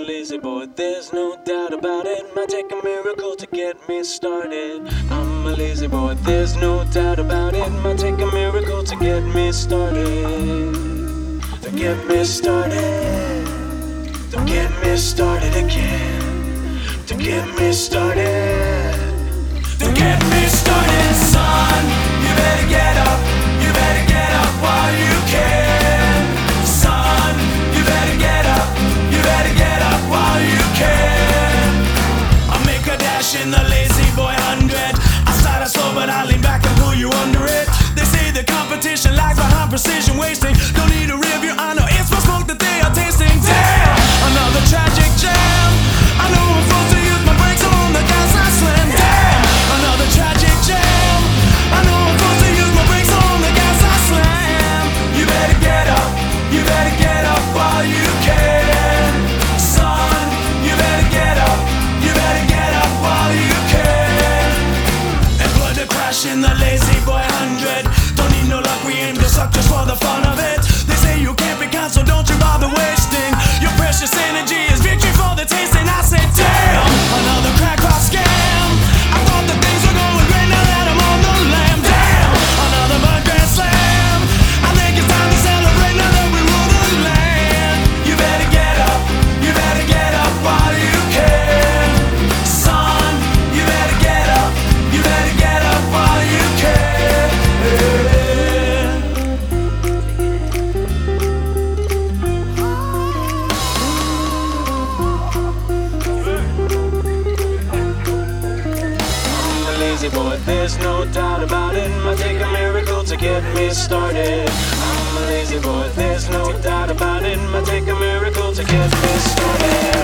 lazy boy, there's no doubt about it. Might take a miracle to get me started. I'm a lazy boy, there's no doubt about it. Might take a miracle to get me started. To get me started. To get me started again. To get me started. To get me started, son. You better get up. You better get up while you can. Son, you better get up. You better get up while you can. I make a dash in the lazy boy 100. I start out slow but I lean back and pull you under it. They say the competition lags behind precision wasting. Don't need a review, I know it's my smoke that they are tasting. Damn, another tragic jam. I know I'm supposed to use my brakes on the gas I slam. Damn, another tragic jam. I know I'm supposed to use my brakes on the gas I slam. You better get up. You better get up while you can. Son, you better get up. You better get up while you can. And put the crash in the lazy boy 100. Don't need no luck, we aim to suck just for the fun of it. They say you can't be kind, so don't you bother wasting your precious energy. Is victory for the tasting. I said, damn, another crackpot scam. I thought that things were going great now that I'm on the lam. Damn, another mud grand slam. I think it's time to celebrate now that we rule the land. You better get up. You better get up while you can. Son, you better get up. You better get up while you can. Lazy boy, there's no doubt about it. Might take a miracle to get me started. I'm a lazy boy, there's no doubt about it. Might take a miracle to get me started.